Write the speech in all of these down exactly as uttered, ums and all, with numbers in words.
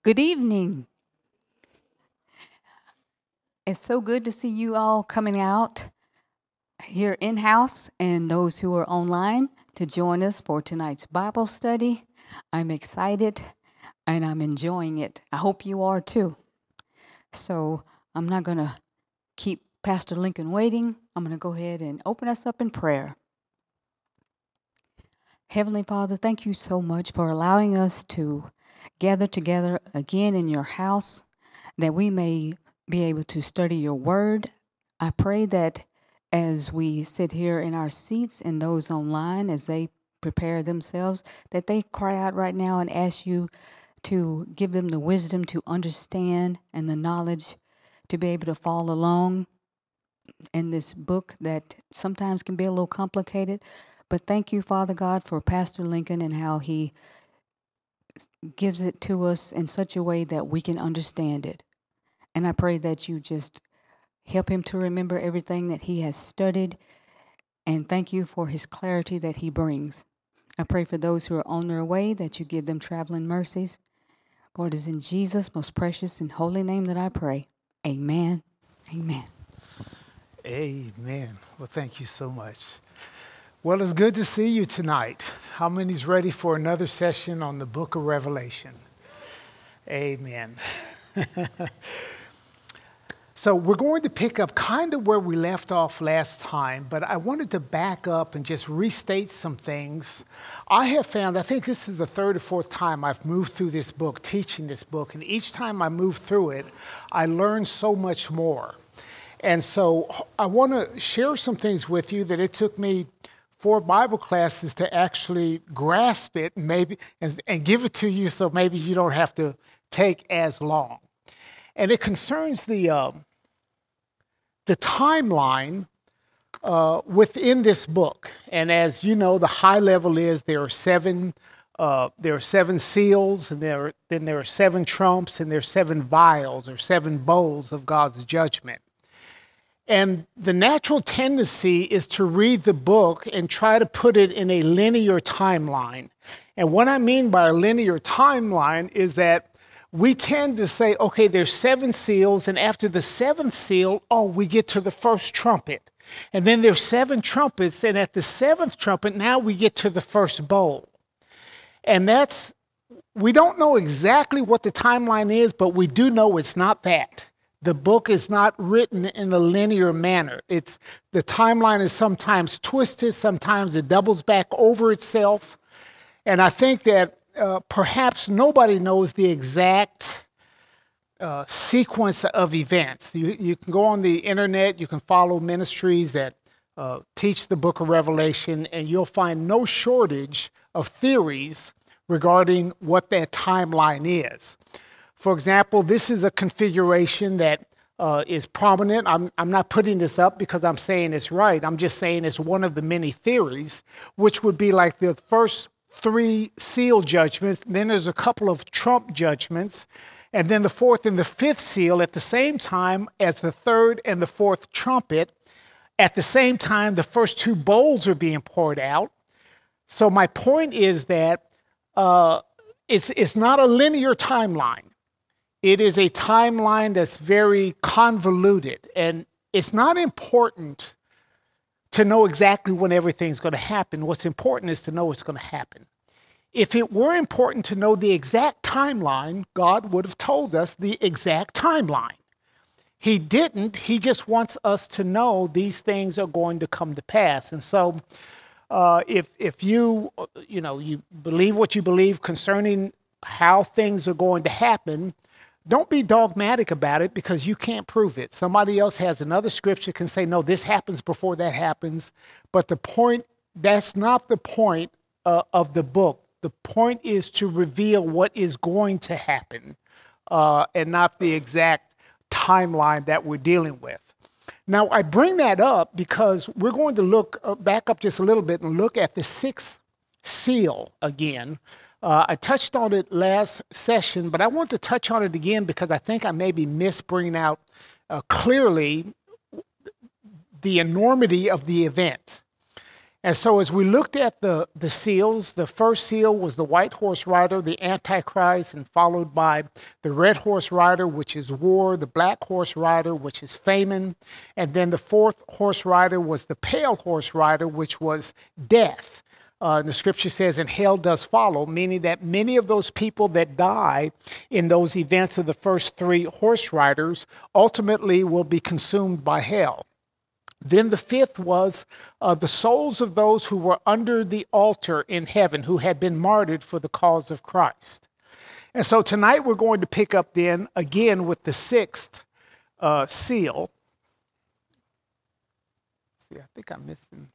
Good evening. It's so good to see you all coming out here in house and those who are online to join us for tonight's Bible study. I'm excited and I'm enjoying it. I hope you are too. So I'm not going to keep Pastor Lincoln waiting. I'm going to go ahead and open us up in prayer. Heavenly Father, thank you so much for allowing us to gather together again in your house that we may be able to study your word. I pray that as we sit here in our seats and those online, as they prepare themselves, that they cry out right now and ask you to give them the wisdom to understand and the knowledge to be able to follow along in this book that sometimes can be a little complicated. But thank you, Father God, for Pastor Lincoln and how he gives it to us in such a way that we can understand it. And I pray that you just help him to remember everything that he has studied. And thank you for his clarity that he brings. I pray for those who are on their way that you give them traveling mercies. For it is in Jesus' most precious and holy name that I pray. Amen. Amen. Amen. Well, thank you so much. Well, it's good to see you tonight. How many's ready for another session on the book of Revelation? Amen. So we're going to pick up kind of where we left off last time, but I wanted to back up and just restate some things. I have found, I think this is the third or fourth time I've moved through this book, teaching this book, and each time I move through it, I learn so much more. And so I want to share some things with you that it took me four Bible classes to actually grasp it and maybe and, and give it to you so maybe you don't have to take as long. And it concerns the uh, the timeline uh, within this book. And as you know, the high level is there are seven uh, there are seven seals, and there then there are seven trumps, and there are seven vials or seven bowls of God's judgment. And the natural tendency is to read the book and try to put it in a linear timeline. And what I mean by a linear timeline is that we tend to say, okay, there's seven seals, and after the seventh seal, oh, we get to the first trumpet. And then there's seven trumpets, and at the seventh trumpet, now we get to the first bowl. And that's, we don't know exactly what the timeline is, but we do know it's not that. The book is not written in a linear manner. It's the timeline is sometimes twisted, sometimes it doubles back over itself. And I think that uh, perhaps nobody knows the exact uh, sequence of events. You, you can go on the internet, you can follow ministries that uh, teach the book of Revelation, and you'll find no shortage of theories regarding what that timeline is. For example, this is a configuration that uh, is prominent. I'm, I'm not putting this up because I'm saying it's right. I'm just saying it's one of the many theories, which would be like the first three seal judgments. Then there's a couple of trump judgments. And then the fourth and the fifth seal at the same time as the third and the fourth trumpet. At the same time, the first two bowls are being poured out. So my point is that uh, it's, it's not a linear timeline. It is a timeline that's very convoluted, and it's not important to know exactly when everything's going to happen. What's important is to know what's going to happen. If it were important to know the exact timeline, God would have told us the exact timeline. He didn't. He just wants us to know these things are going to come to pass. And so uh, if if you, you know, you believe what you believe concerning how things are going to happen, don't be dogmatic about it because you can't prove it. Somebody else has another scripture can say, no, this happens before that happens. But the point, that's not the point uh, of the book. The point is to reveal what is going to happen uh, and not the exact timeline that we're dealing with. Now, I bring that up because we're going to look uh, back up just a little bit and look at the sixth seal again. Uh, I touched on it last session, but I want to touch on it again because I think I maybe missed bringing out uh, clearly the enormity of the event. And so as we looked at the, the seals, the first seal was the white horse rider, the Antichrist, and followed by the red horse rider, which is war, the black horse rider, which is famine, and then the fourth horse rider was the pale horse rider, which was death. Uh, the scripture says, and hell does follow, meaning that many of those people that die in those events of the first three horse riders ultimately will be consumed by hell. Then the fifth was uh, the souls of those who were under the altar in heaven, who had been martyred for the cause of Christ. And so tonight we're going to pick up then again with the sixth uh, seal. See, I think I'm missing.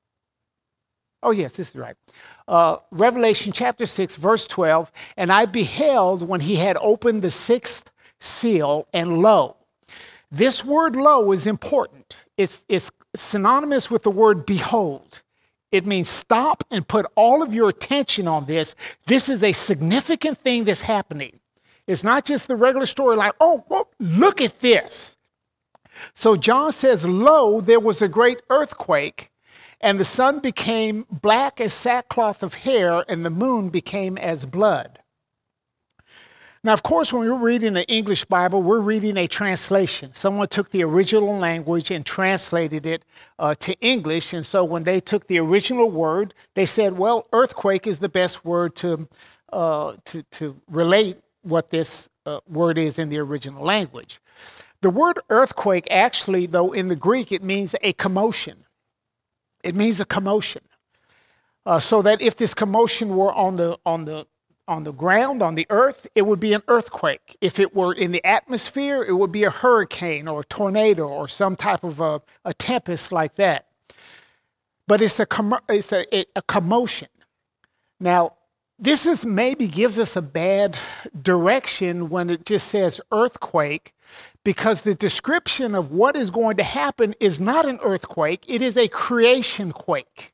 Oh, yes, this is right. Uh, Revelation chapter six, verse twelve. And I beheld when he had opened the sixth seal, and lo. This word lo is important. It's, it's synonymous with the word behold. It means stop and put all of your attention on this. This is a significant thing that's happening. It's not just the regular story like, oh, whoa, look at this. So John says, lo, there was a great earthquake, and the sun became black as sackcloth of hair, and the moon became as blood. Now, of course, when we're reading an English Bible, we're reading a translation. Someone took the original language and translated it uh, to English. And so when they took the original word, they said, well, earthquake is the best word to, uh, to, to relate what this uh, word is in the original language. The word earthquake actually, though, in the Greek, it means a commotion. It means a commotion. Uh, so that if this commotion were on the on the on the ground, on the earth, it would be an earthquake. If it were in the atmosphere, it would be a hurricane or a tornado or some type of a, a tempest like that. But it's a com- it's a, a commotion. Now, this is maybe gives us a bad direction when it just says earthquake, because the description of what is going to happen is not an earthquake, it is a creation quake.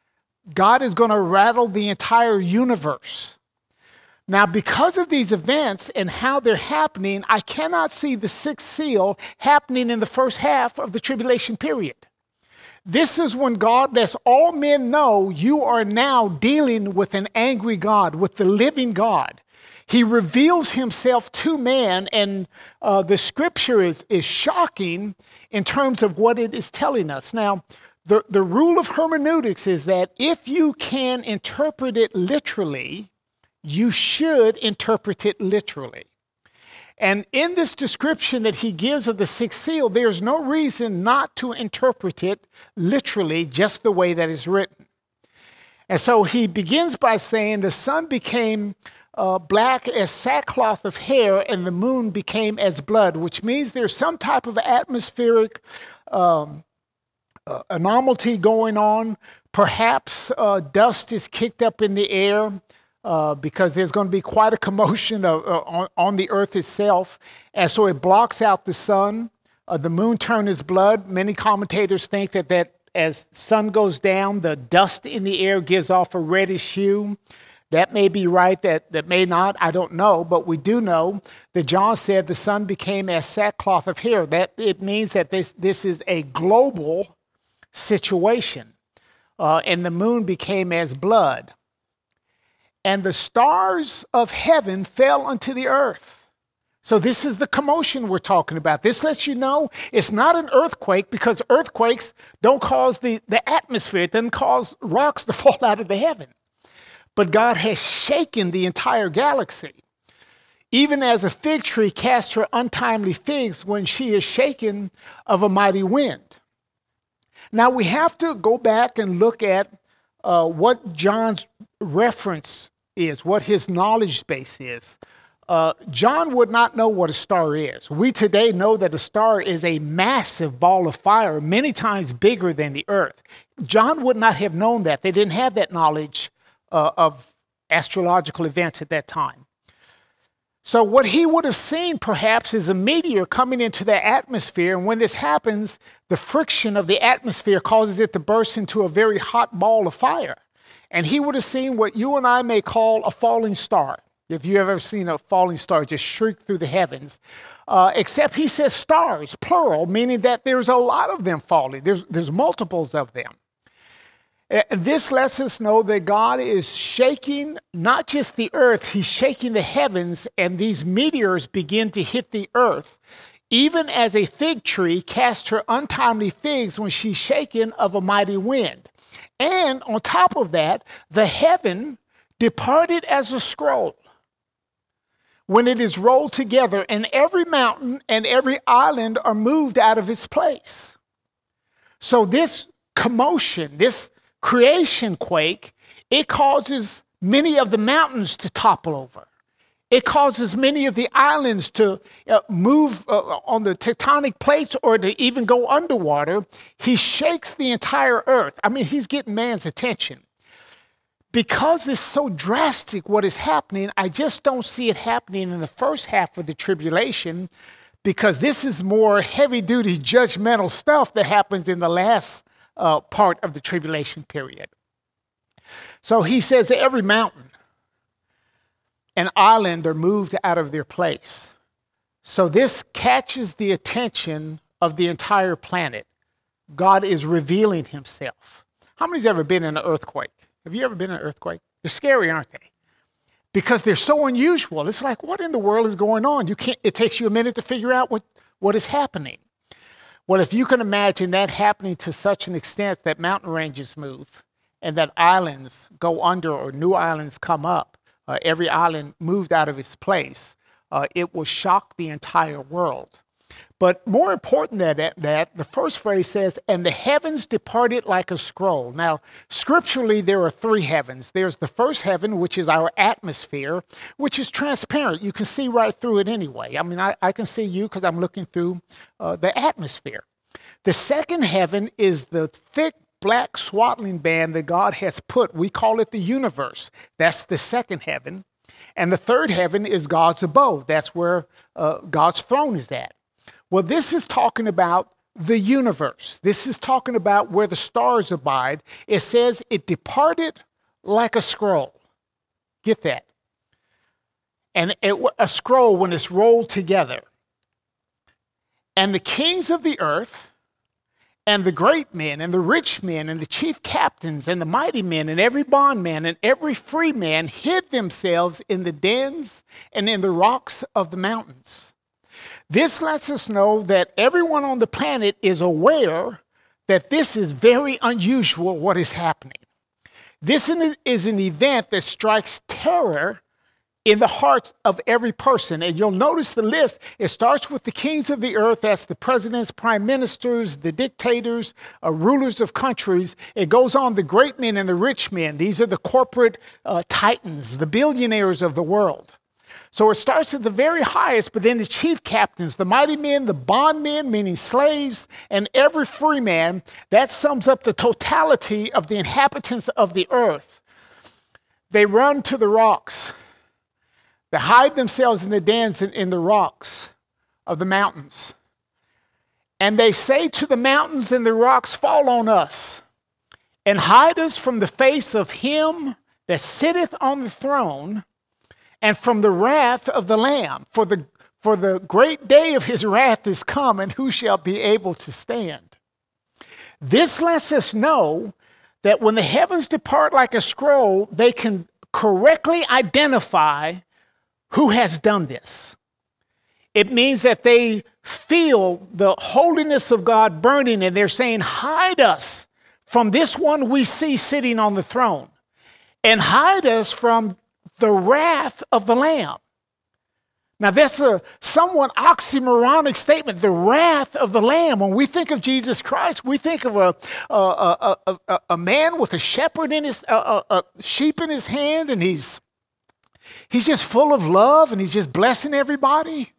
God is going to rattle the entire universe. Now, because of these events and how they're happening, I cannot see the sixth seal happening in the first half of the tribulation period. This is when God lets all men know you are now dealing with an angry God, with the living God. He reveals himself to man, and uh, the scripture is, is shocking in terms of what it is telling us. Now, the, the rule of hermeneutics is that if you can interpret it literally, you should interpret it literally. And in this description that he gives of the sixth seal, there's no reason not to interpret it literally just the way that is written. And so he begins by saying the sun became uh, black as sackcloth of hair and the moon became as blood, which means there's some type of atmospheric um, uh, anomaly going on. Perhaps uh, dust is kicked up in the air. Uh, because there's going to be quite a commotion of, uh, on, on the earth itself. And so it blocks out the sun. Uh, the moon turns blood. Many commentators think that, that as sun goes down, the dust in the air gives off a reddish hue. That may be right, that, that may not, I don't know. But we do know that John said the sun became as sackcloth of hair. That it means that this, this is a global situation. Uh, and the moon became as blood. And the stars of heaven fell unto the earth. So this is the commotion we're talking about. This lets you know it's not an earthquake, because earthquakes don't cause the, the atmosphere. It doesn't cause rocks to fall out of the heaven. But God has shaken the entire galaxy. Even as a fig tree casts her untimely figs when she is shaken of a mighty wind. Now we have to go back and look at uh, what John's reference is, what his knowledge base is. Uh, John would not know what a star is. We today know that a star is a massive ball of fire, many times bigger than the earth. John would not have known that. They didn't have that knowledge uh, of astrological events at that time. So what he would have seen perhaps is a meteor coming into the atmosphere, and when this happens, the friction of the atmosphere causes it to burst into a very hot ball of fire. And he would have seen what you and I may call a falling star. If you have ever seen a falling star just shriek through the heavens. Uh, except he says stars, plural, meaning that there's a lot of them falling. There's, there's multiples of them. And this lets us know that God is shaking not just the earth, he's shaking the heavens, and these meteors begin to hit the earth, even as a fig tree casts her untimely figs when she's shaken of a mighty wind. And on top of that, the heaven departed as a scroll when it is rolled together, and every mountain and every island are moved out of its place. So this commotion, this creation quake, it causes many of the mountains to topple over. It causes many of the islands to uh, move uh, on the tectonic plates or to even go underwater. He shakes the entire earth. I mean, he's getting man's attention. Because it's so drastic what is happening, I just don't see it happening in the first half of the tribulation, because this is more heavy-duty judgmental stuff that happens in the last uh, part of the tribulation period. So he says that every mountain and island are moved out of their place. So this catches the attention of the entire planet. God is revealing himself. How many's ever been in an earthquake? Have you ever been in an earthquake? They're scary, aren't they? Because they're so unusual. It's like, what in the world is going on? You can't, it takes you a minute to figure out what, what is happening. Well, if you can imagine that happening to such an extent that mountain ranges move and that islands go under or new islands come up, uh, every island moved out of its place, uh, it will shock the entire world. But more important than that, that, the first phrase says, and the heavens departed like a scroll. Now, scripturally, there are three heavens. There's the first heaven, which is our atmosphere, which is transparent. You can see right through it anyway. I mean, I, I can see you because I'm looking through uh, the atmosphere. The second heaven is the thick black swaddling band that God has put. We call it the universe. That's the second heaven. And the third heaven is God's abode. That's where uh, God's throne is at. Well, this is talking about the universe. This is talking about where the stars abide. It says it departed like a scroll. Get that? And it, a scroll when it's rolled together. And the kings of the earth, and the great men, and the rich men, and the chief captains, and the mighty men, and every bondman, and every free man hid themselves in the dens and in the rocks of the mountains. This lets us know that everyone on the planet is aware that this is very unusual what is happening. This is an event that strikes terror in the hearts of every person. And you'll notice the list. It starts with the kings of the earth. That's the presidents, prime ministers, the dictators, uh, rulers of countries. It goes on the great men and the rich men. These are the corporate uh, titans, the billionaires of the world. So it starts at the very highest, but then the chief captains, the mighty men, the bondmen, meaning slaves, and every free man. That sums up the totality of the inhabitants of the earth. They run to the rocks. They hide themselves in the dens and in the rocks of the mountains. And they say to the mountains and the rocks, fall on us, and hide us from the face of him that sitteth on the throne, and from the wrath of the Lamb. For the, for the great day of his wrath is come, and who shall be able to stand? This lets us know that when the heavens depart like a scroll, they can correctly identify who has done this. It means that they feel the holiness of God burning, and they're saying, hide us from this one we see sitting on the throne, and hide us from the wrath of the Lamb. Now, that's a somewhat oxymoronic statement, the wrath of the Lamb. When we think of Jesus Christ, we think of a, a, a, a, a, a man with a shepherd in his, a, a, a sheep in his hand, and he's, he's just full of love, and he's just blessing everybody.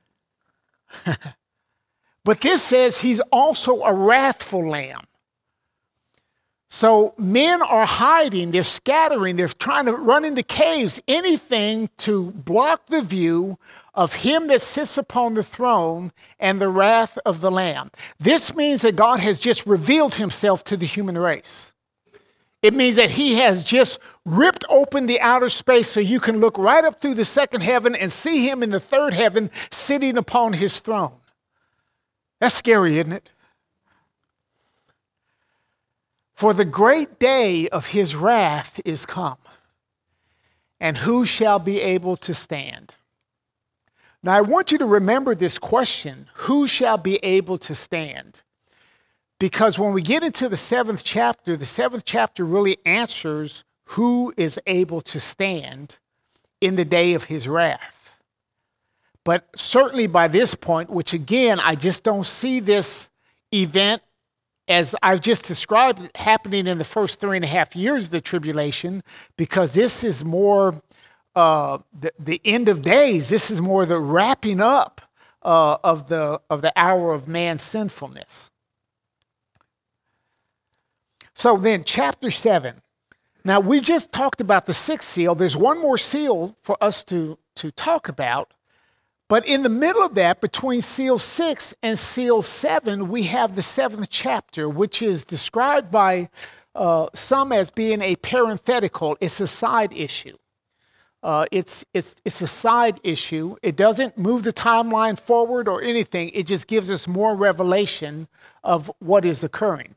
But this says he's also a wrathful Lamb. So men are hiding, they're scattering, they're trying to run into caves, anything to block the view of him that sits upon the throne and the wrath of the Lamb. This means that God has just revealed himself to the human race. It means that he has just ripped open the outer space so you can look right up through the second heaven and see him in the third heaven sitting upon his throne. That's scary, isn't it? For the great day of his wrath is come, and who shall be able to stand? Now, I want you to remember this question, who shall be able to stand? Because when we get into the seventh chapter, the seventh chapter really answers who is able to stand in the day of his wrath. But certainly by this point, which again, I just don't see this event as I've just described happening in the first three and a half years of the tribulation, because this is more uh, the, the end of days. This is more the wrapping up uh, of the of the hour of man's sinfulness. So then, chapter seven. Now, we just talked about the sixth seal. There's one more seal for us to, to talk about. But in the middle of that, between seal six and seal seven, we have the seventh chapter, which is described by uh, some as being a parenthetical. It's a side issue. Uh, it's, it's, it's a side issue. It doesn't move the timeline forward or anything. It just gives us more revelation of what is occurring.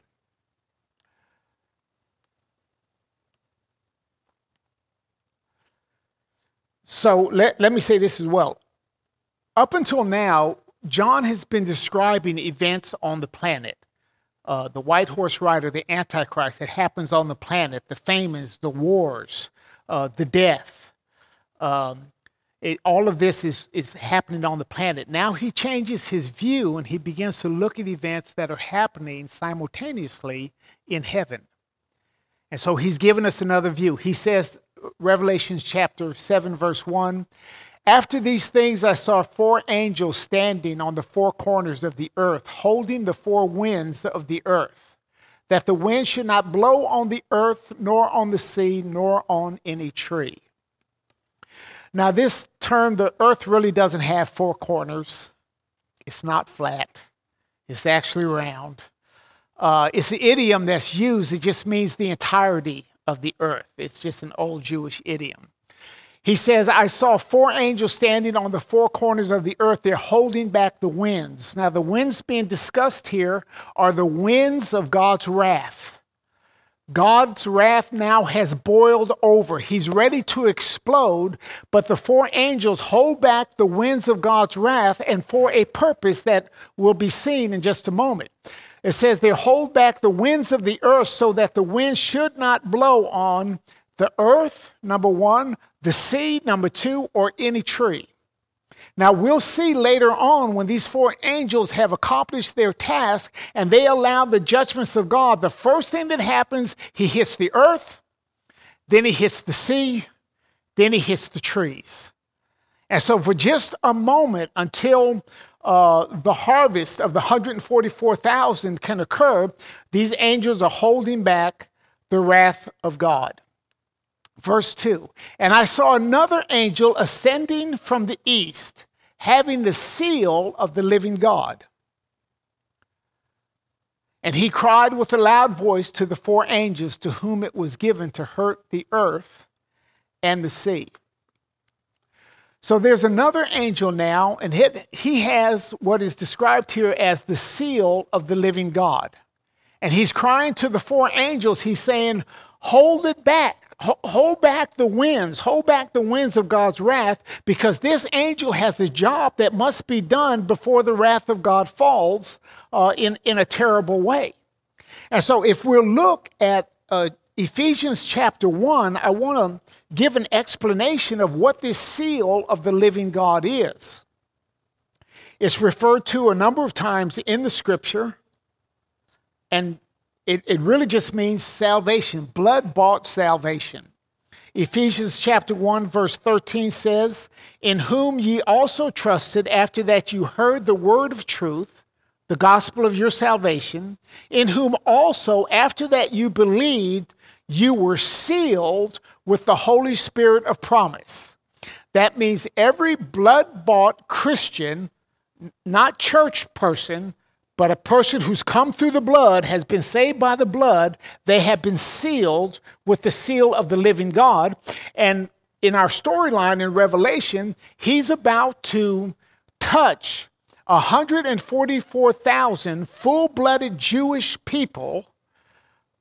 So let, let me say this as well. Up until now, John has been describing events on the planet. Uh, the white horse rider, the Antichrist that happens on the planet, the famines, the wars, uh, the death. Um, it, all of this is, is happening on the planet. Now he changes his view and he begins to look at events that are happening simultaneously in heaven. And so he's given us another view. He says, Revelation chapter seven, verse one, after these things I saw four angels standing on the four corners of the earth, holding the four winds of the earth, that the wind should not blow on the earth, nor on the sea, nor on any tree. Now this term, the earth really doesn't have four corners. It's not flat. It's actually round. Uh, it's an idiom that's used. It just means the entirety of the earth. It's just an old Jewish idiom. He says, I saw four angels standing on the four corners of the earth. They're holding back the winds. Now, the winds being discussed here are the winds of God's wrath. God's wrath now has boiled over. He's ready to explode, but the four angels hold back the winds of God's wrath, and for a purpose that will be seen in just a moment. It says they hold back the winds of the earth so that the wind should not blow on the earth, number one, the sea, number two, or any tree. Now we'll see later on when these four angels have accomplished their task and they allow the judgments of God, the first thing that happens, he hits the earth, then he hits the sea, then he hits the trees. And so for just a moment until uh, the harvest of the one hundred forty-four thousand can occur, these angels are holding back the wrath of God. Verse two, and I saw another angel ascending from the east, having the seal of the living God. And he cried with a loud voice to the four angels to whom it was given to hurt the earth and the sea. So there's another angel now, and he has what is described here as the seal of the living God. And he's crying to the four angels, he's saying, hold it back. Hold back the winds, hold back the winds of God's wrath, because this angel has a job that must be done before the wrath of God falls uh, in, in a terrible way. And so if we'll look at uh, Ephesians chapter one, I want to give an explanation of what this seal of the living God is. It's referred to a number of times in the scripture, and It, it really just means salvation, blood-bought salvation. Ephesians chapter one, verse thirteen says, in whom ye also trusted after that you heard the word of truth, the gospel of your salvation, in whom also after that you believed, you were sealed with the Holy Spirit of promise. That means every blood-bought Christian, not church person, but a person who's come through the blood, has been saved by the blood, they have been sealed with the seal of the living God. And in our storyline in Revelation, he's about to touch one hundred forty-four thousand full-blooded Jewish people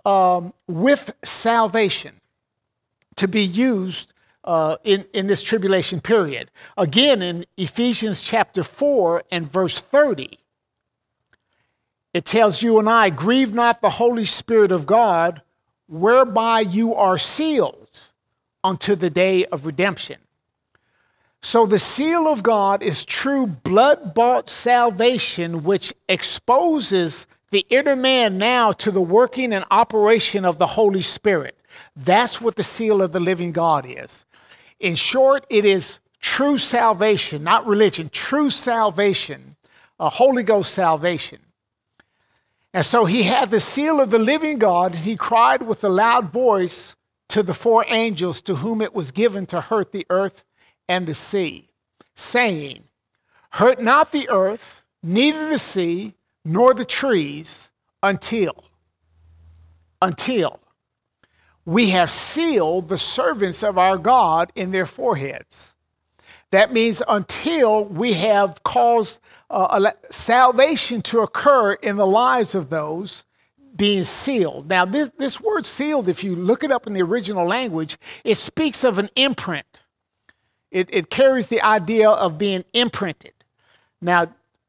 um, with salvation to be used uh, in, in this tribulation period. Again, in Ephesians chapter four and verse thirty, it tells you and I, grieve not the Holy Spirit of God, whereby you are sealed unto the day of redemption. So the seal of God is true blood-bought salvation, which exposes the inner man now to the working and operation of the Holy Spirit. That's what the seal of the living God is. In short, it is true salvation, not religion, true salvation, a Holy Ghost salvation. And so he had the seal of the living God, and he cried with a loud voice to the four angels to whom it was given to hurt the earth and the sea, saying, hurt not the earth, neither the sea, nor the trees, until, until we have sealed the servants of our God in their foreheads. That means until we have caused uh, salvation to occur in the lives of those being sealed. Now, this, this word sealed, if you look it up in the original language, it speaks of an imprint. It, it carries the idea of being imprinted. Now,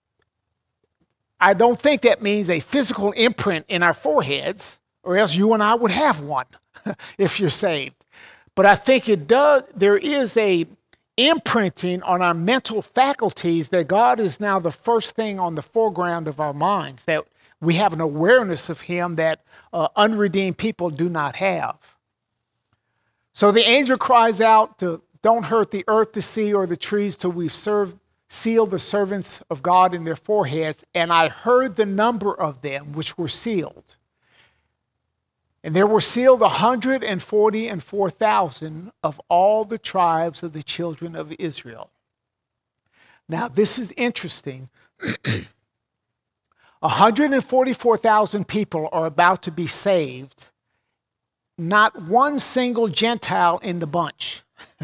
I don't think that means a physical imprint in our foreheads, or else you and I would have one if you're saved. But I think it does, there is a imprinting on our mental faculties that God is now the first thing on the foreground of our minds, that we have an awareness of him that uh, unredeemed people do not have. So the angel cries out to don't hurt the earth, the sea, or the trees till we've served, sealed the servants of God in their foreheads. And I heard the number of them which were sealed. And there were sealed one hundred forty and four thousand of all the tribes of the children of Israel. Now, this is interesting. one hundred forty-four thousand people are about to be saved. Not one single Gentile in the bunch.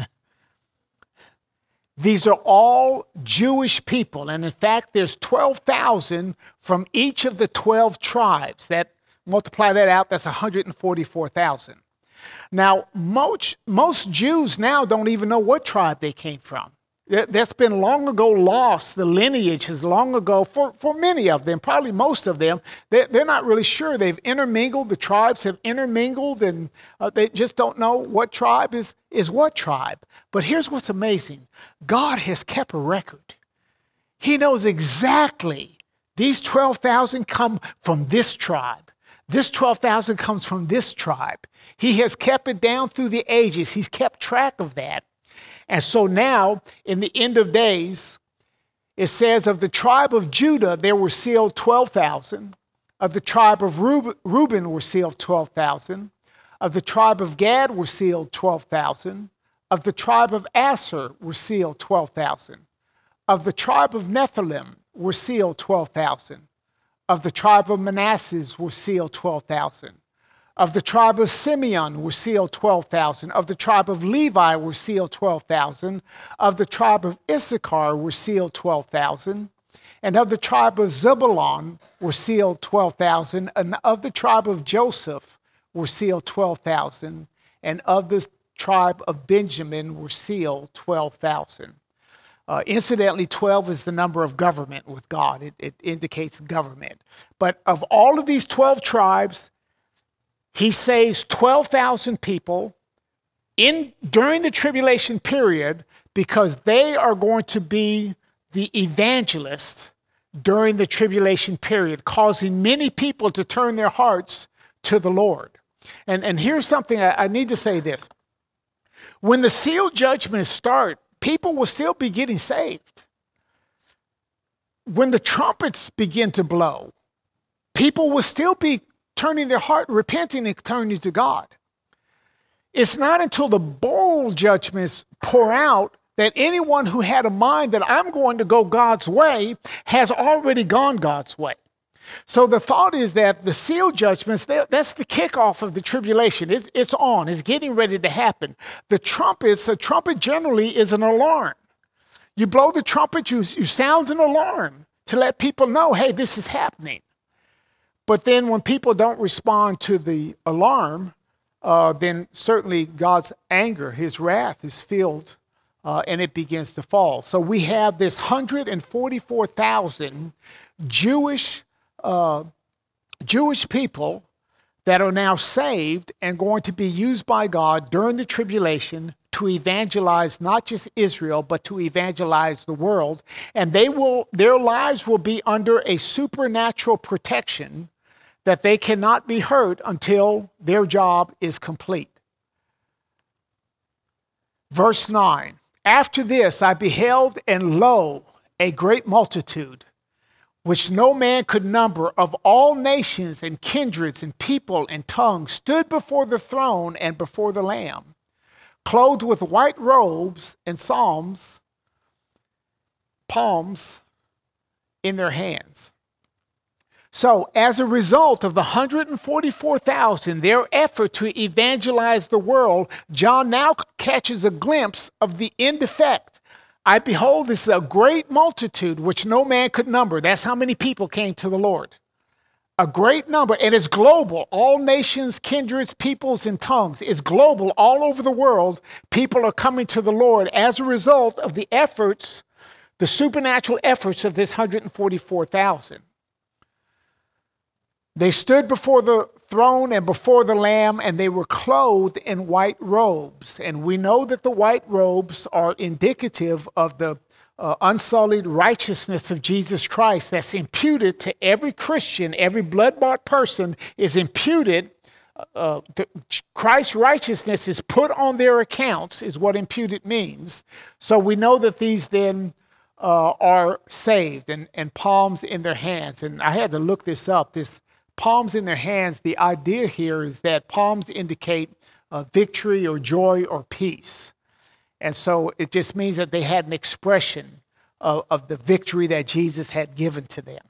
These are all Jewish people. And in fact, there's twelve thousand from each of the twelve tribes. That multiply that out, that's one hundred forty-four thousand. Now, most, most Jews now don't even know what tribe they came from. That's been long ago lost. The lineage has long ago, for, for many of them, probably most of them, they're, they're not really sure. They've intermingled, the tribes have intermingled, and uh, they just don't know what tribe is, is what tribe. But here's what's amazing. God has kept a record. He knows exactly these twelve thousand come from this tribe. This twelve thousand comes from this tribe. He has kept it down through the ages. He's kept track of that. And so now, in the end of days, it says of the tribe of Judah, there were sealed twelve thousand. Of the tribe of Reuben were sealed twelve thousand. Of the tribe of Gad were sealed twelve thousand. Of the tribe of Asher were sealed twelve thousand. Of the tribe of Nephilim were sealed twelve thousand. Of the tribe of Manasseh were sealed twelve thousand. Of the tribe of Simeon were sealed twelve thousand. Of the tribe of Levi were sealed twelve thousand. Of the tribe of Issachar were sealed twelve thousand. And of the tribe of Zebulun were sealed twelve thousand. And of the tribe of Joseph were sealed twelve thousand. And of the tribe of Benjamin were sealed twelve thousand. Uh, incidentally, twelve is the number of government with God. It, it indicates government. But of all of these twelve tribes, he saves twelve thousand people in during the tribulation period because they are going to be the evangelists during the tribulation period, causing many people to turn their hearts to the Lord. And, and here's something I, I need to say this. When the seal judgments start, people will still be getting saved. When the trumpets begin to blow, people will still be turning their heart, repenting and turning to God. It's not until the bowl judgments pour out that anyone who had a mind that I'm going to go God's way has already gone God's way. So the thought is that the seal judgments, that's the kickoff of the tribulation. It's, it's on. It's getting ready to happen. The trumpets, a trumpet generally is an alarm. You blow the trumpet, you, you sound an alarm to let people know, hey, this is happening. But then when people don't respond to the alarm, uh, then certainly God's anger, his wrath is filled, uh, and it begins to fall. So we have this one hundred forty-four thousand Jewish, uh, Jewish people that are now saved and going to be used by God during the tribulation to evangelize not just Israel, but to evangelize the world. And they will, their lives will be under a supernatural protection that they cannot be hurt until their job is complete. Verse nine, after this I beheld, and lo, a great multitude, which no man could number, of all nations and kindreds and people and tongues, stood before the throne and before the Lamb, clothed with white robes and psalms, palms in their hands. So as a result of the one hundred forty-four thousand, their effort to evangelize the world, John now catches a glimpse of the end effect. I behold, this is a great multitude which no man could number. That's how many people came to the Lord. A great number, and it's global. All nations, kindreds, peoples, and tongues. It's global. All over the world, people are coming to the Lord as a result of the efforts, the supernatural efforts of this one hundred forty-four thousand. They stood before the throne and before the Lamb, and they were clothed in white robes. And we know that the white robes are indicative of the uh, unsullied righteousness of Jesus Christ that's imputed to every Christian. Every blood-bought person is imputed. Uh, the, Christ's righteousness is put on their accounts, is what imputed means. So we know that these then uh, are saved, and, and palms in their hands. And I had to look this up. This palms in their hands, the idea here is that palms indicate uh, victory or joy or peace. And so it just means that they had an expression of, of the victory that Jesus had given to them.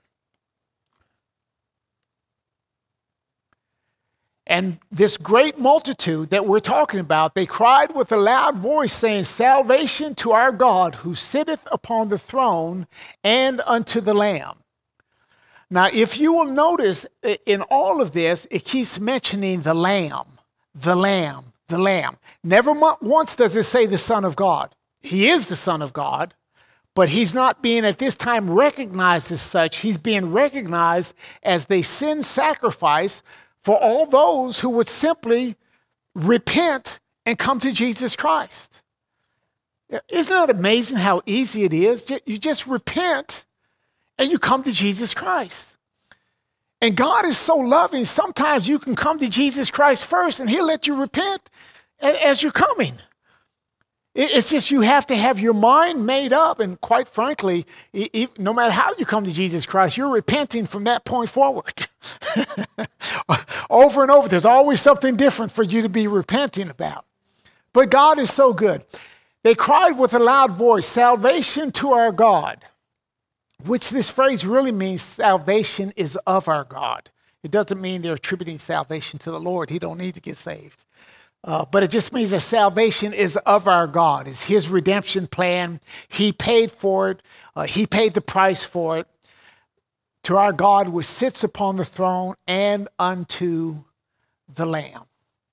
And this great multitude that we're talking about, they cried with a loud voice, saying, salvation to our God who sitteth upon the throne and unto the Lamb. Now, if you will notice in all of this, it keeps mentioning the Lamb, the Lamb, the Lamb. Never once does it say the Son of God. He is the Son of God, but he's not being at this time recognized as such. He's being recognized as the sin sacrifice for all those who would simply repent and come to Jesus Christ. Isn't it amazing how easy it is? You just repent and you come to Jesus Christ. And God is so loving, sometimes you can come to Jesus Christ first and he'll let you repent as you're coming. It's just you have to have your mind made up. And quite frankly, no matter how you come to Jesus Christ, you're repenting from that point forward. Over and over, there's always something different for you to be repenting about. But God is so good. They cried with a loud voice, salvation to our God. Which this phrase really means salvation is of our God. It doesn't mean they're attributing salvation to the Lord. He don't need to get saved. Uh, but it just means that salvation is of our God. It's his redemption plan. He paid for it. Uh, he paid the price for it. To our God which sits upon the throne and unto the Lamb.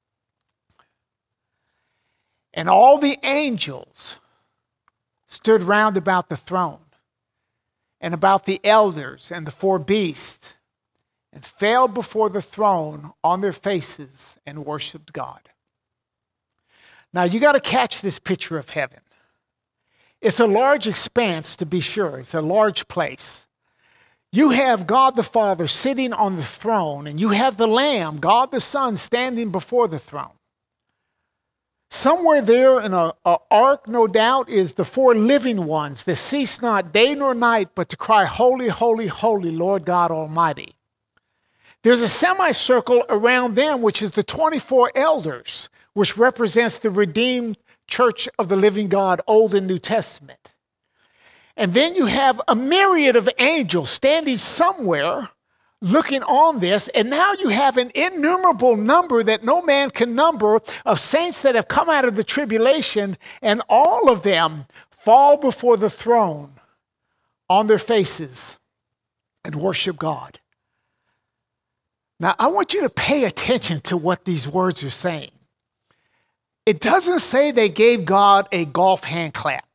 And all the angels stood round about the throne, and about the elders and the four beasts, and fell before the throne on their faces and worshiped God. Now you got to catch this picture of heaven. It's a large expanse, to be sure. It's a large place. You have God the Father sitting on the throne, and you have the Lamb, God the Son, standing before the throne. Somewhere there in an ark, no doubt, is the four living ones that cease not day nor night, but to cry, holy, holy, holy, Lord God Almighty. There's a semicircle around them, which is the twenty-four elders, which represents the redeemed church of the living God, Old and New Testament. And then you have a myriad of angels standing somewhere looking on this, and now you have an innumerable number that no man can number of saints that have come out of the tribulation, and all of them fall before the throne on their faces and worship God. Now, I want you to pay attention to what these words are saying. It doesn't say they gave God a golf hand clap.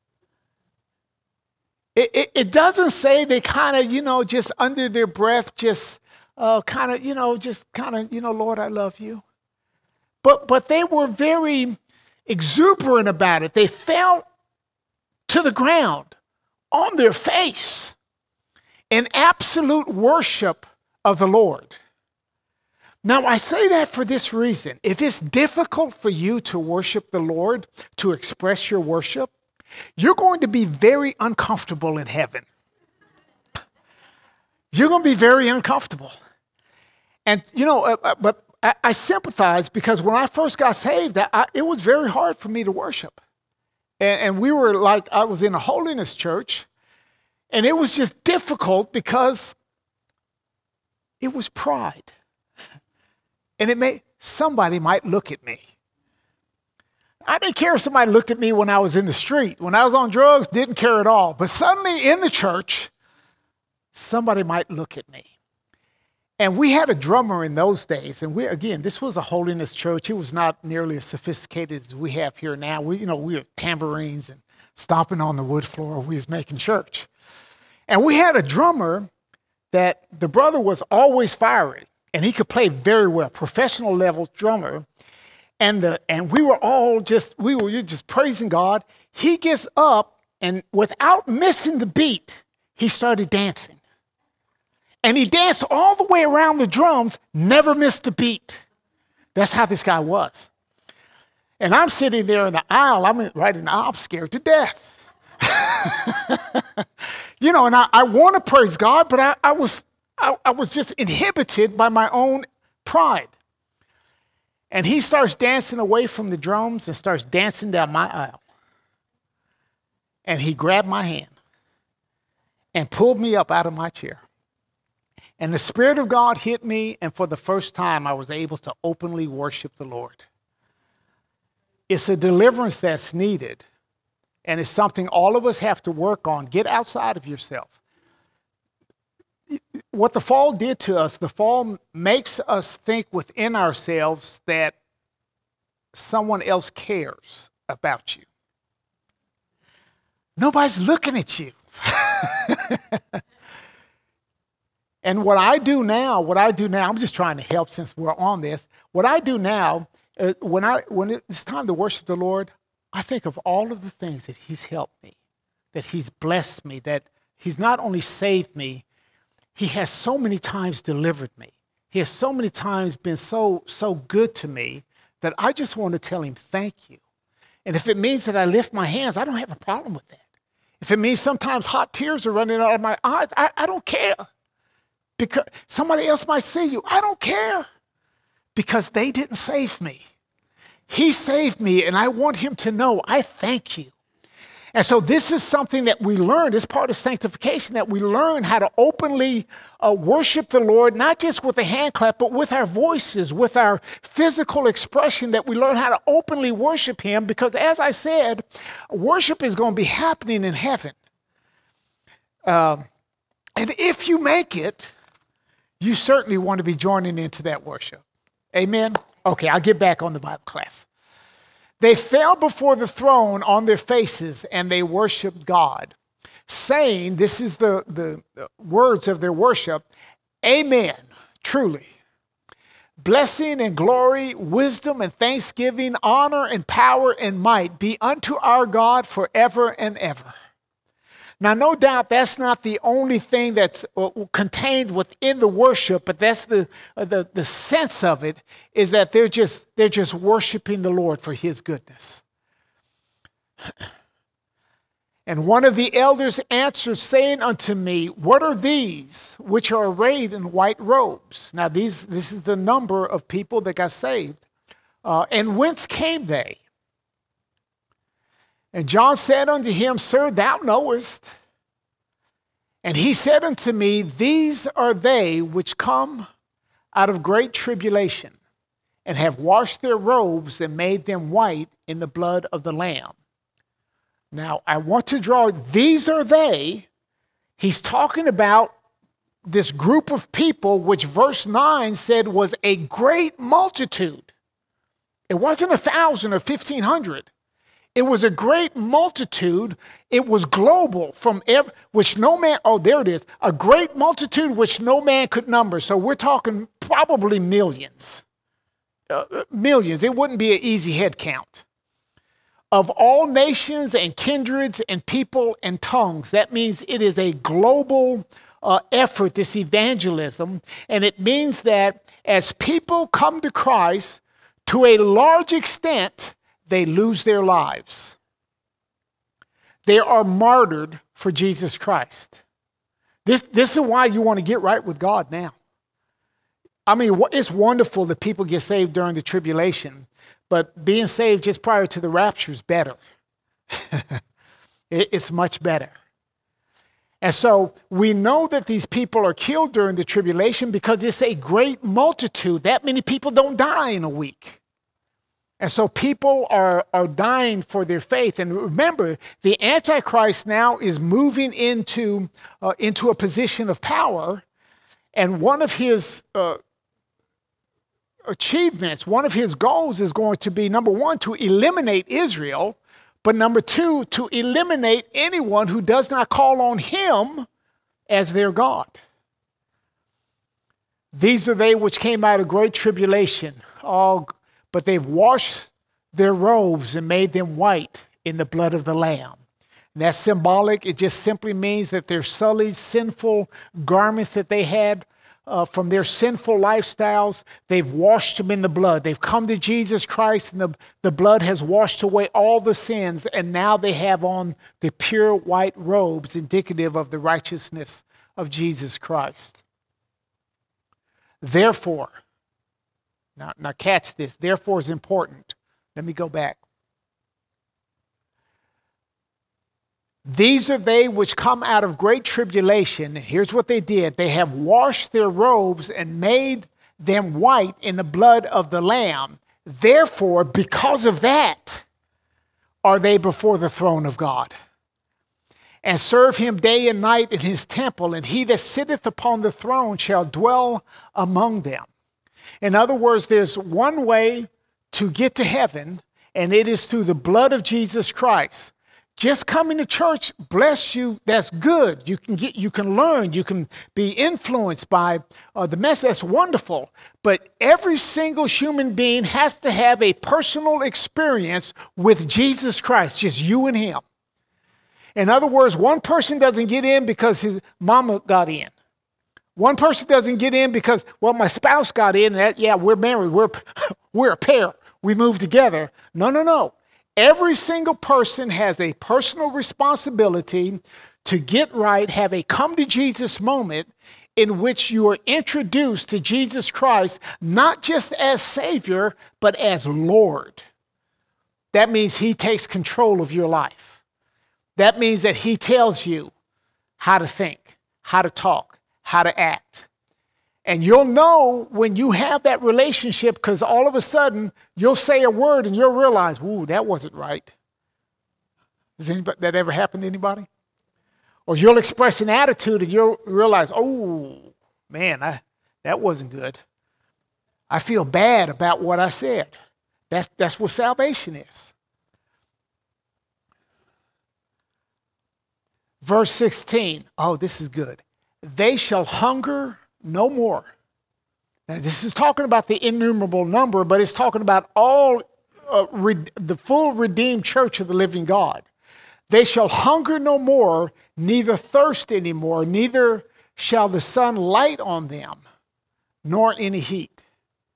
It, it, it doesn't say they kind of, you know, just under their breath, just uh, kind of, you know, just kind of, you know, Lord, I love you. But, but they were very exuberant about it. They fell to the ground on their face in absolute worship of the Lord. Now, I say that for this reason. If it's difficult for you to worship the Lord, to express your worship, you're going to be very uncomfortable in heaven. You're going to be very uncomfortable. And, you know, uh, but I, I sympathize because when I first got saved, I, it was very hard for me to worship. And, and we were like, I was in a holiness church, and it was just difficult because it was pride. And it may, somebody might look at me. I didn't care if somebody looked at me when I was in the street. When I was on drugs, didn't care at all. But suddenly in the church, somebody might look at me. And we had a drummer in those days. And we, again, this was a holiness church. It was not nearly as sophisticated as we have here now. We, you know, we had tambourines and stomping on the wood floor. We was making church. And we had a drummer that the brother was always fiery. And he could play very well, professional level drummer. And the and we were all just, we were just praising God. He gets up and without missing the beat, he started dancing. And he danced all the way around the drums, never missed a beat. That's how this guy was. And I'm sitting there in the aisle, I'm right in the aisle, I'm scared to death. You know, and I, I want to praise God, but I, I was I, I was just inhibited by my own pride. And he starts dancing away from the drums and starts dancing down my aisle. And he grabbed my hand and pulled me up out of my chair. And the Spirit of God hit me, and for the first time, I was able to openly worship the Lord. It's a deliverance that's needed, and it's something all of us have to work on. Get outside of yourself. What the fall did to us, the fall makes us think within ourselves that someone else cares about you. Nobody's looking at you. And what I do now, what I do now, I'm just trying to help since we're on this. What I do now, uh, when I when it's time to worship the Lord, I think of all of the things that He's helped me, that He's blessed me, that He's not only saved me, He has so many times delivered me. He has so many times been so, so good to me that I just want to tell Him thank you. And if it means that I lift my hands, I don't have a problem with that. If it means sometimes hot tears are running out of my eyes, I, I don't care. Because somebody else might see you. I don't care. Because they didn't save me. He saved me, and I want Him to know I thank you. And so this is something that we learned as part of sanctification, that we learn how to openly uh, worship the Lord, not just with a hand clap, but with our voices, with our physical expression, that we learn how to openly worship Him. Because as I said, worship is going to be happening in heaven. Um, and if you make it, you certainly want to be joining into that worship. Amen? Okay, I'll get back on the Bible class. They fell before the throne on their faces and they worshiped God, saying, this is the, the, the words of their worship, Amen, truly. Blessing and glory, wisdom and thanksgiving, honor and power and might be unto our God forever and ever. Now, no doubt that's not the only thing that's contained within the worship, but that's the, the, the sense of it, is that they're just, they're just worshiping the Lord for His goodness. And one of the elders answered, saying unto me, what are these which are arrayed in white robes? Now, these, this is the number of people that got saved. Uh, and whence came they? And John said unto him, Sir, thou knowest. And he said unto me, These are they which come out of great tribulation, and have washed their robes and made them white in the blood of the Lamb. Now, I want to draw, these are they. He's talking about this group of people, which verse nine said was a great multitude. It wasn't a thousand or fifteen hundred. It was a great multitude. It was global from every, which no man, oh, there it is. A great multitude which no man could number. So we're talking probably millions. Uh, millions. It wouldn't be an easy head count. Of all nations and kindreds and people and tongues. That means it is a global uh, effort, this evangelism. And it means that as people come to Christ, to a large extent, they lose their lives. They are martyred for Jesus Christ. This, this is why you want to get right with God now. I mean, it's wonderful that people get saved during the tribulation, but being saved just prior to the rapture is better. It's much better. And so we know that these people are killed during the tribulation because it's a great multitude. That many people don't die in a week. And so people are, are dying for their faith. And remember, the Antichrist now is moving into, uh, into a position of power. And one of his uh, achievements, one of his goals is going to be, number one, to eliminate Israel. But number two, to eliminate anyone who does not call on him as their God. These are they which came out of great tribulation, all, but they've washed their robes and made them white in the blood of the Lamb. And that's symbolic. It just simply means that their sullied, sinful garments that they had Uh, from their sinful lifestyles, they've washed them in the blood. They've come to Jesus Christ, and the, the blood has washed away all the sins, and now they have on the pure white robes indicative of the righteousness of Jesus Christ. Therefore, now, now catch this, therefore is important. Let me go back. These are they which come out of great tribulation. Here's what they did. They have washed their robes and made them white in the blood of the Lamb. Therefore, because of that, are they before the throne of God, and serve him day and night in his temple, and he that sitteth upon the throne shall dwell among them. In other words, there's one way to get to heaven, and it is through the blood of Jesus Christ. Just coming to church, bless you, that's good. You can get, you can learn, you can be influenced by uh, the message, that's wonderful. But every single human being has to have a personal experience with Jesus Christ, just you and him. In other words, one person doesn't get in because his mama got in. One person doesn't get in because, well, my spouse got in, and that, yeah, we're married, we're, we're a pair, we moved together. No, no, no. Every single person has a personal responsibility to get right, have a come to Jesus moment in which you are introduced to Jesus Christ, not just as Savior, but as Lord. That means he takes control of your life. That means that he tells you how to think, how to talk, how to act. And you'll know when you have that relationship, because all of a sudden you'll say a word and you'll realize, ooh, that wasn't right. Has anybody, that ever happened to anybody? Or you'll express an attitude and you'll realize, oh, man, I, that wasn't good. I feel bad about what I said. That's, that's what salvation is. Verse sixteen, oh, this is good. They shall hunger no more. Now, this is talking about the innumerable number, but it's talking about all uh, re- the full redeemed church of the living God. They shall hunger no more, neither thirst anymore, neither shall the sun light on them, nor any heat.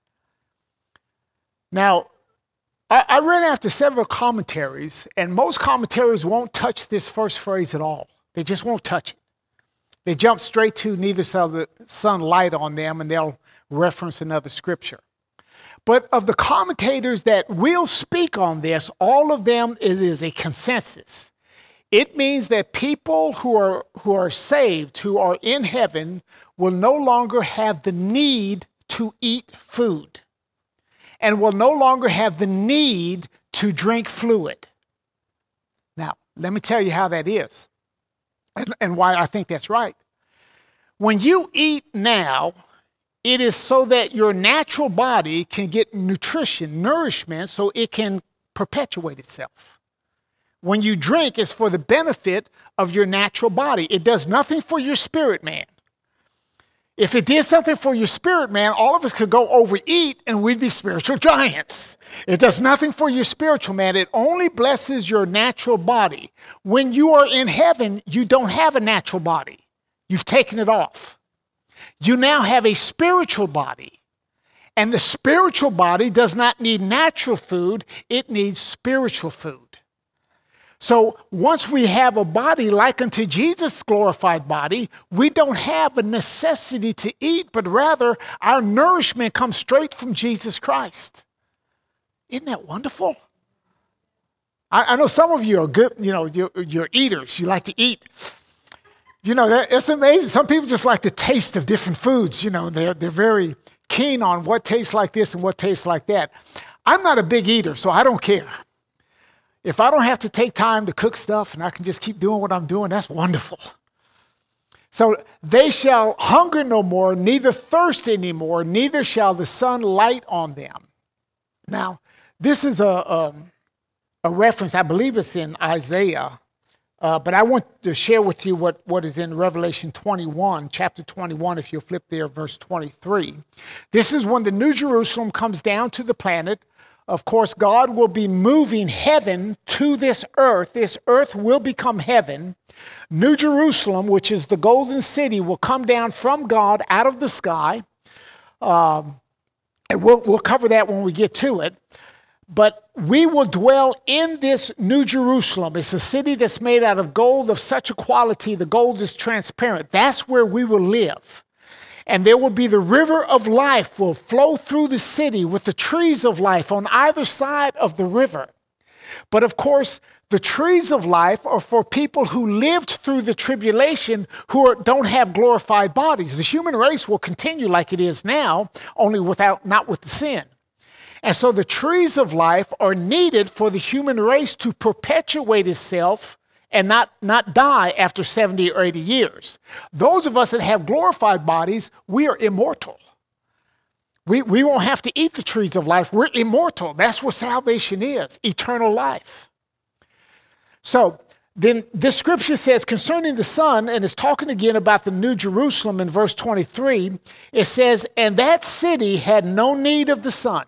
Now, I, I ran after several commentaries, and most commentaries won't touch this first phrase at all. They just won't touch it. They jump straight to neither shall the sun light on them, and they'll reference another scripture. But of the commentators that will speak on this, all of them, it is a consensus. It means that people who are, who are saved, who are in heaven, will no longer have the need to eat food and will no longer have the need to drink fluid. Now, let me tell you how that is. And, and why I think that's right. When you eat now, it is so that your natural body can get nutrition, nourishment, so it can perpetuate itself. When you drink, it's for the benefit of your natural body. It does nothing for your spirit man. If it did something for your spirit man, all of us could go overeat and we'd be spiritual giants. It does nothing for your spiritual man. It only blesses your natural body. When you are in heaven, you don't have a natural body. You've taken it off. You now have a spiritual body. And the spiritual body does not need natural food. It needs spiritual food. So once we have a body like unto Jesus' glorified body, we don't have a necessity to eat, but rather our nourishment comes straight from Jesus Christ. Isn't that wonderful? I, I know some of you are good, you know, you're, you're eaters. You like to eat. You know, that, it's amazing. Some people just like the taste of different foods. You know, they're, they're very keen on what tastes like this and what tastes like that. I'm not a big eater, so I don't care. If I don't have to take time to cook stuff and I can just keep doing what I'm doing, that's wonderful. So they shall hunger no more, neither thirst anymore, neither shall the sun light on them. Now, this is a, a, a reference, I believe it's in Isaiah, uh, but I want to share with you what, what is in Revelation twenty-one, chapter twenty-one, if you'll flip there, verse twenty-three. This is when the New Jerusalem comes down to the planet. Of course, God will be moving heaven to this earth. This earth will become heaven. New Jerusalem, which is the golden city, will come down from God out of the sky. Um, and we'll, we'll cover that when we get to it. But we will dwell in this New Jerusalem. It's a city that's made out of gold of such a quality, the gold is transparent. That's where we will live. And there will be the river of life will flow through the city with the trees of life on either side of the river. But of course, the trees of life are for people who lived through the tribulation who are, don't have glorified bodies. The human race will continue like it is now, only without, not with the sin. And so the trees of life are needed for the human race to perpetuate itself and not, not die after seventy or eighty years. Those of us that have glorified bodies, we are immortal. We, we won't have to eat the trees of life. We're immortal. That's what salvation is, eternal life. So then this scripture says concerning the sun, and it's talking again about the New Jerusalem in verse twenty-three, it says, and that city had no need of the sun,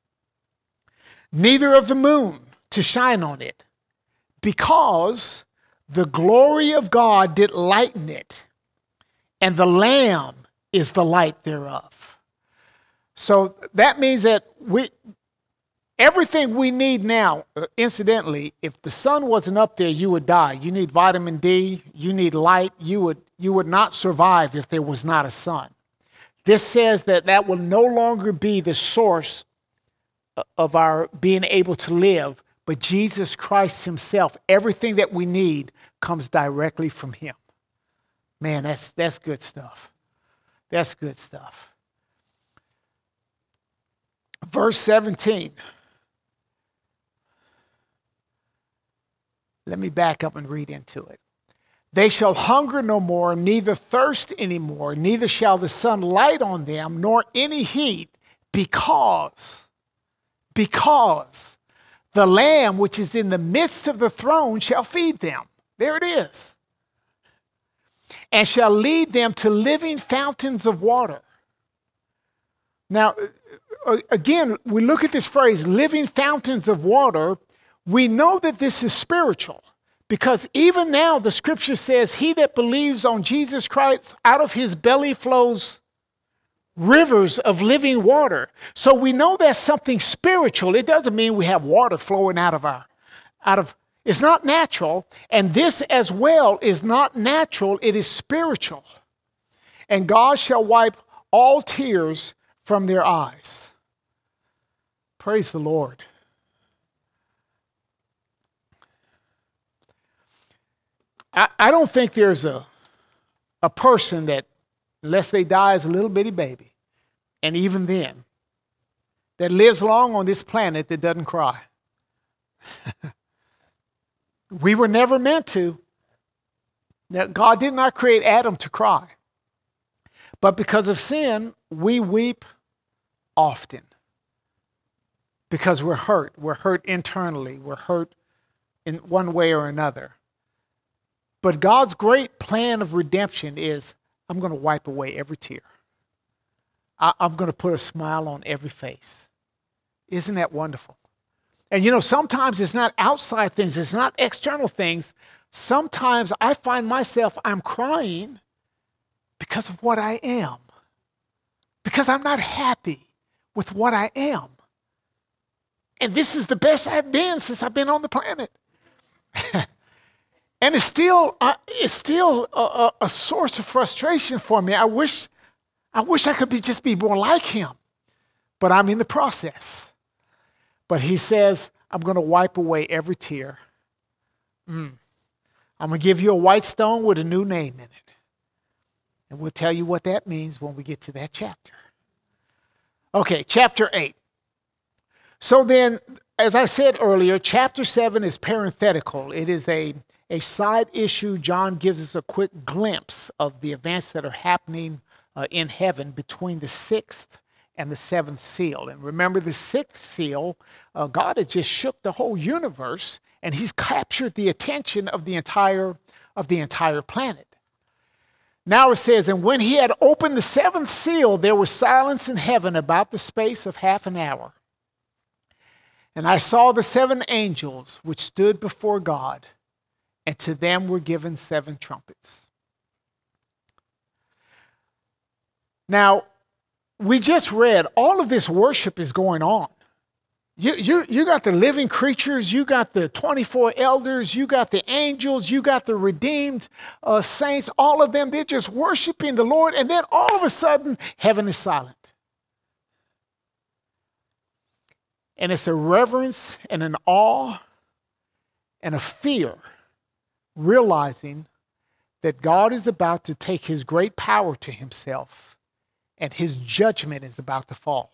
neither of the moon to shine on it, because the glory of God did lighten it, and the Lamb is the light thereof. So that means that we, everything we need now, uh, incidentally, if the sun wasn't up there, you would die. You need vitamin D, you need light, you would, you would not survive if there was not a sun. This says that that will no longer be the source of our being able to live, but Jesus Christ himself, everything that we need comes directly from him. Man, that's that's good stuff. That's good stuff. Verse seventeen. Let me back up and read into it. They shall hunger no more, neither thirst anymore, neither shall the sun light on them, nor any heat, because, because the Lamb which is in the midst of the throne shall feed them. There it is. And shall lead them to living fountains of water. Now, again, we look at this phrase, living fountains of water. We know that this is spiritual because even now the scripture says, he that believes on Jesus Christ, out of his belly flows rivers of living water. So we know that's something spiritual. It doesn't mean we have water flowing out of our, out of, it's not natural. And this as well is not natural. It is spiritual. And God shall wipe all tears from their eyes. Praise the Lord. I, I don't think there's a, a person that, unless they die as a little bitty baby, and even then, that lives long on this planet that doesn't cry. We were never meant to. Now, God did not create Adam to cry. But because of sin, we weep often. Because we're hurt. We're hurt internally. We're hurt in one way or another. But God's great plan of redemption is, I'm going to wipe away every tear. I, I'm going to put a smile on every face. Isn't that wonderful? And you know, sometimes it's not outside things. It's not external things. Sometimes I find myself, I'm crying because of what I am. Because I'm not happy with what I am. And this is the best I've been since I've been on the planet. And it's still, uh, it's still a, a, a source of frustration for me. I wish, I wish I could be just be more like him, but I'm in the process. But he says, I'm going to wipe away every tear. Mm. I'm going to give you a white stone with a new name in it. And we'll tell you what that means when we get to that chapter. Okay, chapter eight. So then, as I said earlier, chapter seven is parenthetical. It is a, a side issue. John gives us a quick glimpse of the events that are happening uh, in heaven between the sixth and the seventh seal. And remember, the sixth seal, uh, God has just shook the whole universe, and he's captured the attention of the entire of the entire planet. Now it says, and when he had opened the seventh seal, there was silence in heaven about the space of half an hour. And I saw the seven angels which stood before God, and to them were given seven trumpets. Now, we just read, all of this worship is going on. You, you, you got the living creatures, you got the twenty-four elders, you got the angels, you got the redeemed uh, saints, all of them, they're just worshiping the Lord, and then all of a sudden, heaven is silent. And it's a reverence and an awe and a fear, realizing that God is about to take his great power to himself, and his judgment is about to fall.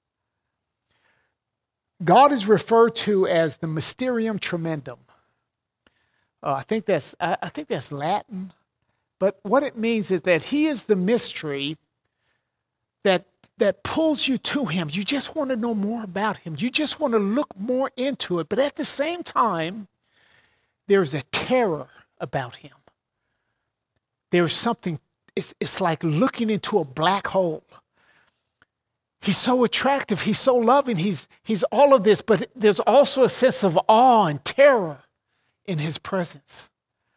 God is referred to as the Mysterium Tremendum. Uh, I think that's I, I think that's Latin, but what it means is that he is the mystery that that pulls you to him. You just want to know more about him. You just want to look more into it. But at the same time, there's a terror about him. There's something, it's, it's like looking into a black hole. He's so attractive. He's so loving. He's, he's all of this, but there's also a sense of awe and terror in his presence.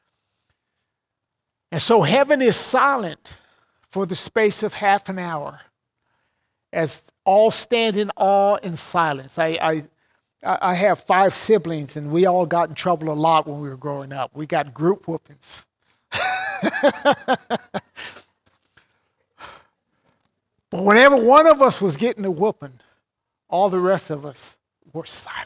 And so heaven is silent for the space of half an hour, as all stand in awe and silence. I, I, I have five siblings, and we all got in trouble a lot when we were growing up. We got group whoopings. But whenever one of us was getting a whooping, all the rest of us were silent.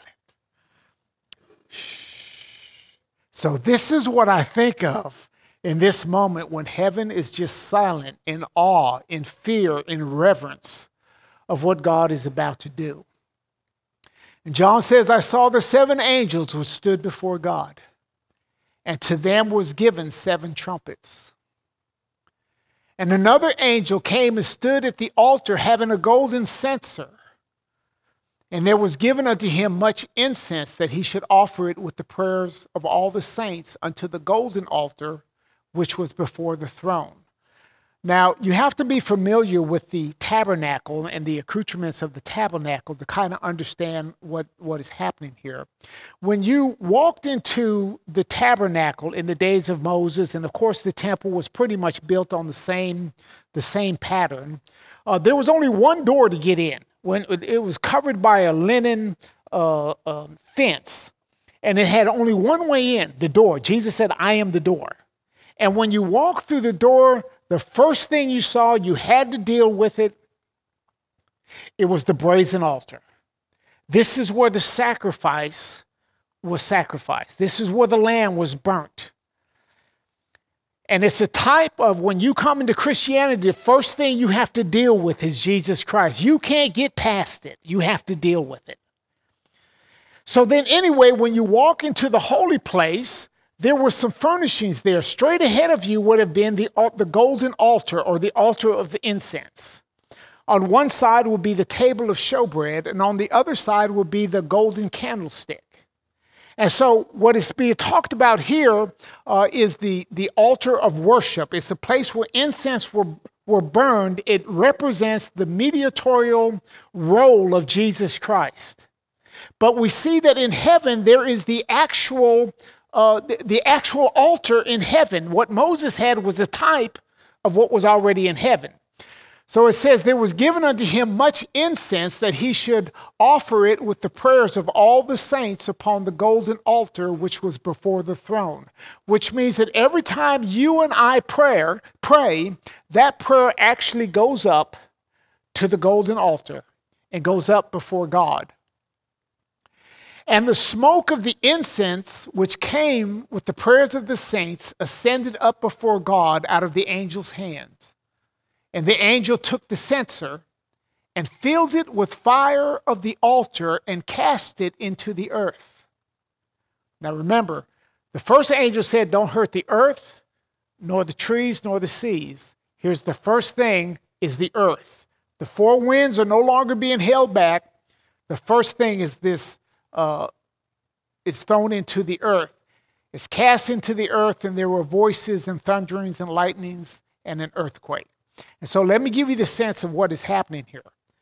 Shh. So this is what I think of in this moment when heaven is just silent, in awe, in fear, in reverence of what God is about to do. And John says, I saw the seven angels which stood before God, and to them was given seven trumpets. And another angel came and stood at the altar, having a golden censer. And there was given unto him much incense, that he should offer it with the prayers of all the saints unto the golden altar, which was before the throne. Now, you have to be familiar with the tabernacle and the accoutrements of the tabernacle to kind of understand what, what is happening here. When you walked into the tabernacle in the days of Moses, and of course the temple was pretty much built on the same, the same pattern, uh, there was only one door to get in. When it was covered by a linen uh, uh, fence, and it had only one way in, the door. Jesus said, I am the door. And when you walk through the door, the first thing you saw, you had to deal with it. It was the brazen altar. This is where the sacrifice was sacrificed. This is where the lamb was burnt. And it's a type of when you come into Christianity, the first thing you have to deal with is Jesus Christ. You can't get past it. You have to deal with it. So then anyway, when you walk into the holy place, there were some furnishings there. Straight ahead of you would have been the, the golden altar, or the altar of the incense. On one side would be the table of showbread, and on the other side would be the golden candlestick. And so what is being talked about here uh, is the, the altar of worship. It's a place where incense were, were burned. It represents the mediatorial role of Jesus Christ. But we see that in heaven there is the actual, uh, the, the actual altar in heaven. What Moses had was a type of what was already in heaven. So it says, there was given unto him much incense, that he should offer it with the prayers of all the saints upon the golden altar which was before the throne. Which means that every time you and I pray, pray, that prayer actually goes up to the golden altar and goes up before God. And the smoke of the incense which came with the prayers of the saints ascended up before God out of the angel's hands. And the angel took the censer and filled it with fire of the altar and cast it into the earth. Now remember, the first angel said, don't hurt the earth, nor the trees, nor the seas. Here's the first thing, is the earth. The four winds are no longer being held back. The first thing is this, uh, it's thrown into the earth. It's cast into the earth, and there were voices and thunderings and lightnings and an earthquake. And so let me give you the sense of what is happening here.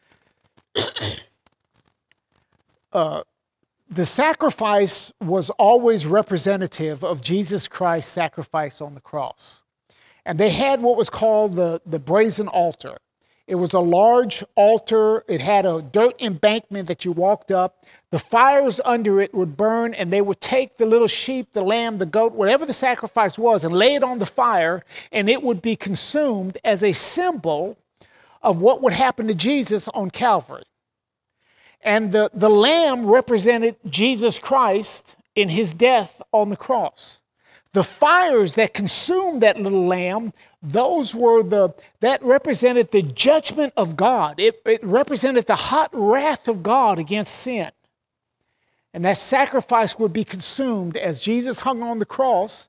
uh, the sacrifice was always representative of Jesus Christ's sacrifice on the cross. And they had what was called the, the brazen altar. It was a large altar. It had a dirt embankment that you walked up. The fires under it would burn, and they would take the little sheep, the lamb, the goat, whatever the sacrifice was, and lay it on the fire, and it would be consumed as a symbol of what would happen to Jesus on Calvary. And the, the lamb represented Jesus Christ in his death on the cross. The fires that consumed that little lamb, those were the, that represented the judgment of God. It, it represented the hot wrath of God against sin. And that sacrifice would be consumed as Jesus hung on the cross.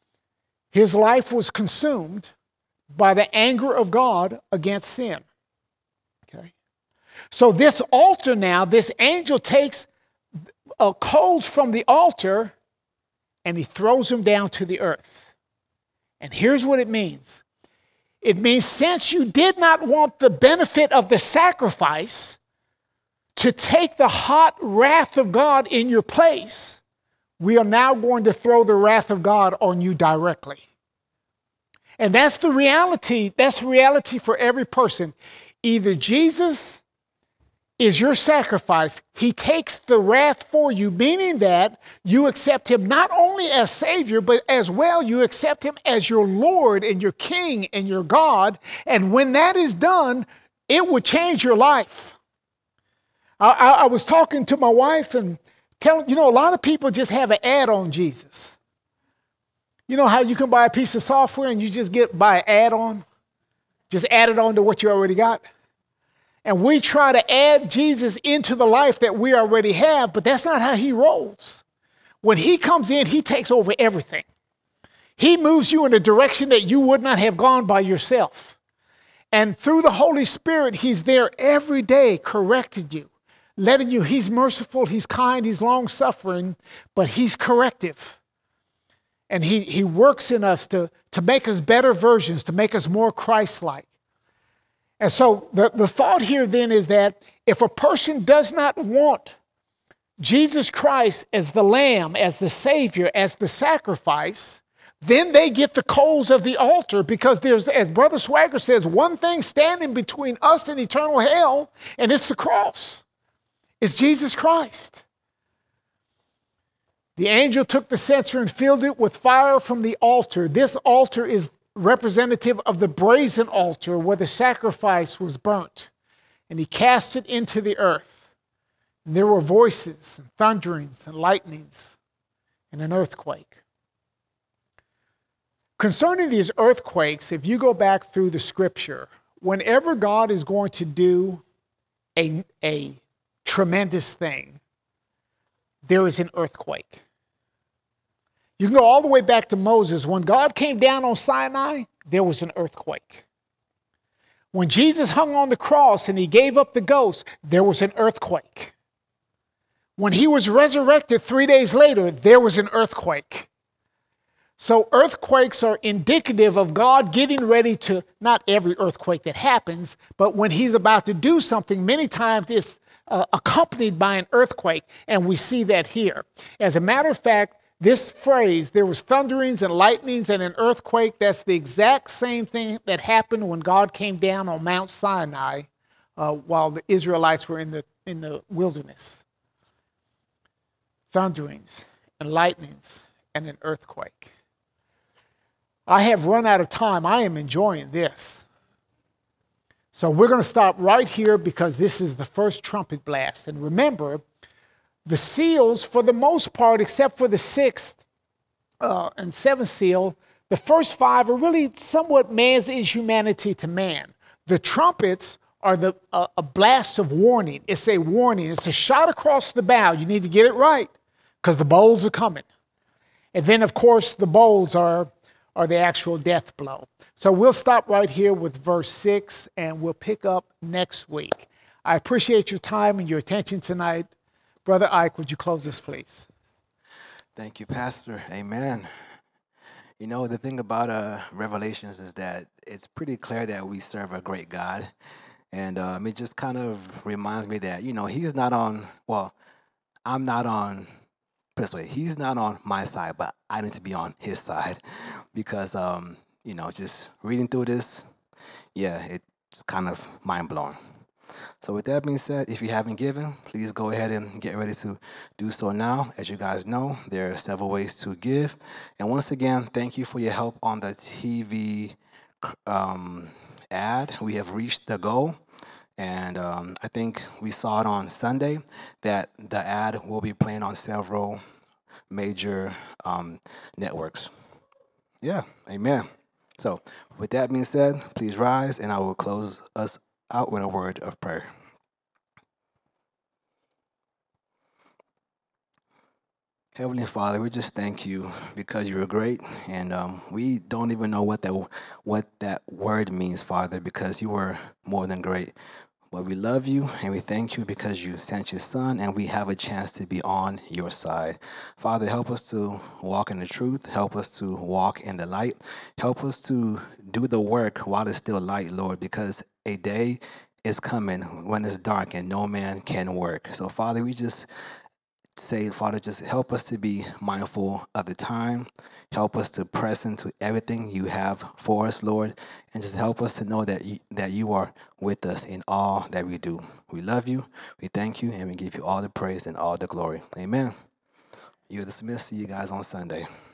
His life was consumed by the anger of God against sin. Okay. So this altar now, this angel takes uh, coals from the altar and he throws them down to the earth. And here's what it means. It means, since you did not want the benefit of the sacrifice to take the hot wrath of God in your place, we are now going to throw the wrath of God on you directly. And that's the reality. That's reality for every person. Either Jesus is your sacrifice. He takes the wrath for you, meaning that you accept him not only as Savior, but as well you accept him as your Lord and your King and your God. And when that is done, it will change your life. I, I, I was talking to my wife and telling, you know, a lot of people just have an ad on Jesus. You know how you can buy a piece of software and you just get buy an add-on? Just add it on to what you already got? And we try to add Jesus into the life that we already have, but that's not how he rolls. When he comes in, he takes over everything. He moves you in a direction that you would not have gone by yourself. And through the Holy Spirit, he's there every day correcting you, letting you, he's merciful, he's kind, he's long-suffering, but he's corrective. And he, he works in us to, to make us better versions, to make us more Christ-like. And so the, the thought here then is that if a person does not want Jesus Christ as the Lamb, as the Savior, as the sacrifice, then they get the coals of the altar, because there's, as Brother Swagger says, one thing standing between us and eternal hell, and it's the cross. It's Jesus Christ. The angel took the censer and filled it with fire from the altar. This altar is representative of the brazen altar where the sacrifice was burnt. And he cast it into the earth. And there were voices and thunderings and lightnings and an earthquake. Concerning these earthquakes, if you go back through the scripture, whenever God is going to do a, a tremendous thing, there is an earthquake. You can go all the way back to Moses. When God came down on Sinai, there was an earthquake. When Jesus hung on the cross and he gave up the ghost, there was an earthquake. When he was resurrected three days later, there was an earthquake. So earthquakes are indicative of God getting ready to, not every earthquake that happens, but when he's about to do something, many times it's uh, accompanied by an earthquake, and we see that here. As a matter of fact, this phrase, there was thunderings and lightnings and an earthquake, that's the exact same thing that happened when God came down on Mount Sinai uh, while the Israelites were in the, in the wilderness. Thunderings and lightnings and an earthquake. I have run out of time. I am enjoying this. So we're going to stop right here because this is the first trumpet blast. And remember, the seals, for the most part, except for the sixth uh, and seventh seal, the first five are really somewhat man's inhumanity to man. The trumpets are the uh, a blast of warning. It's a warning. It's a shot across the bow. You need to get it right because the bowls are coming. And then, of course, the bowls are, are the actual death blow. So we'll stop right here with verse six, and we'll pick up next week. I appreciate your time and your attention tonight. Brother Ike, would you close this, please? Thank you, Pastor. Amen. You know, the thing about uh, Revelations is that it's pretty clear that we serve a great God. And um, it just kind of reminds me that, you know, he's not on, well, I'm not on, put it this way, he's not on my side, but I need to be on his side. Because, um, you know, just reading through this, yeah, it's kind of mind-blowing. So with that being said, if you haven't given, please go ahead and get ready to do so now. As you guys know, there are several ways to give. And once again, thank you for your help on the T V um, ad. We have reached the goal. And um, I think we saw it on Sunday that the ad will be playing on several major um, networks. Yeah, amen. So with that being said, please rise and I will close us out with a word of prayer. Heavenly Father, we just thank you because you are great, and um, we don't even know what that what that word means, Father, because you are more than great. But we love you and we thank you because you sent your son and we have a chance to be on your side. Father, help us to walk in the truth. Help us to walk in the light. Help us to do the work while it's still light, Lord, because a day is coming when it's dark and no man can work. So, Father, we just say, Father, just help us to be mindful of the time. Help us to press into everything you have for us, Lord, and just help us to know that you, that you are with us in all that we do. We love you, we thank you, and we give you all the praise and all the glory. Amen. You're dismissed. See you guys on Sunday.